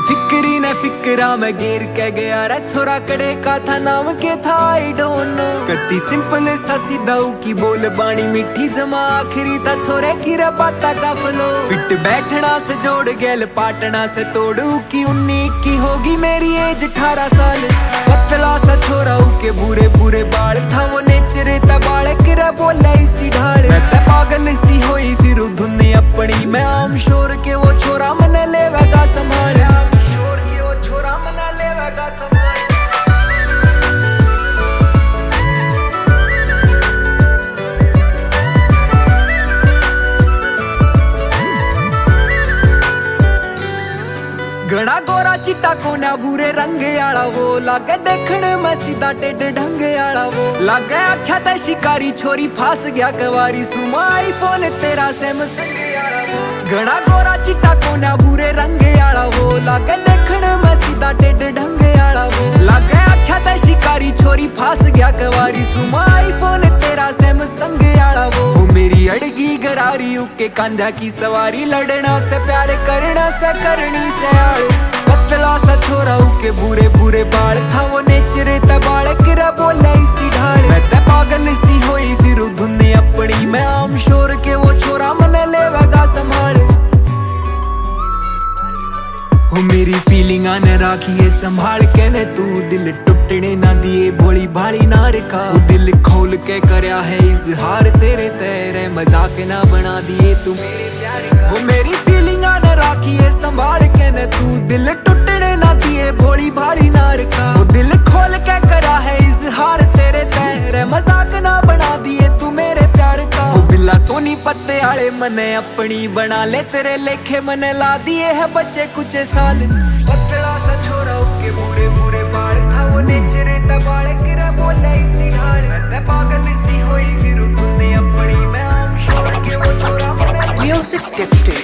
फिक्री न फिक्रा मैं गिर के गया रे छोरा कड़े का था नाम के था आई डोंट नो। कत्ती सिंपल सा सीधा की बोल बाणी मीठी जमा आखिरी था छोरे की रे बाता का फ्लो। फिट बैठना से जोड़ गेल पाटना से तोड़ू की 19 की होगी मेरी एज 18 साल। पतला सा छोरा के बुरे बुरे बाल था वो नेचरे ता बाल किरा बोला इसी ढाल। मैं ता पागल सी होई फिर धुने अपनी मैं आम शोर के वो छोरा मन लेवेगा संभाल। आम शोर के वो छोरा मन लेवेगा संभाल। घना गोरा चिट्टा कोना बुरे रंग आला वो लागे देखण में सीधा टेढ़ ढंग आला वो लागे आख्या ते शिकारी छोरी फास गया कवारी सुमा आईफोन तेरा सैमसंग आला वो। घना गोरा चिट्टा कोना बुरे रंग आला वो लागे देखण में सीधा टेढ़ ढंग आला वो लागे आख्या ते शिकारी छोरी फास गया कवारी सुमा आईफोन तेरा सैमसंग आला वो। मेरी अड़गी गरारी के कांधा की सवारी लड़ना से प्यार करना से करनी से आड़। पतला सा छोरा के बुरे बुरे बाल था वो नेचरे ता बाल किरा बोला इसी ढाल। मैं ता पागल सी होई फिर धुने अपनी मैं आम शोर के वो छोरा मन लेवेगा संभाल। हो मेरी फीलिंग आने राखिए संभाल के ने तू दिल टूटने ना दिए भोली भाली ना रखा। दिल खोल के करया है इजहार तेरे तेरे मजाक ना बना दिए तू मेरे प्यार का। हो मेरी फीलिंग आने राखिए संभाल के ने तू दिल टूटने ना दिए भोली भाली ना रखा। वो दिल खोल के करा है इजहार तेरे तेरे मजाक ना बना दिए तू मेरे प्यार का। हो बिल्ला सोनी पत्ते आले मने अपनी बना ले तेरे लेखे मने ला दिए है बच्चे कुछ साल। पतला सा छोरा के बुरे बुरे बाल था वो नेचरे ता बाल किरा बोला इसी ढाल। मैं पागल सी होई फिर तूने अपनी मैं आम शोर के वो छोरा मने म्यूजिक टिप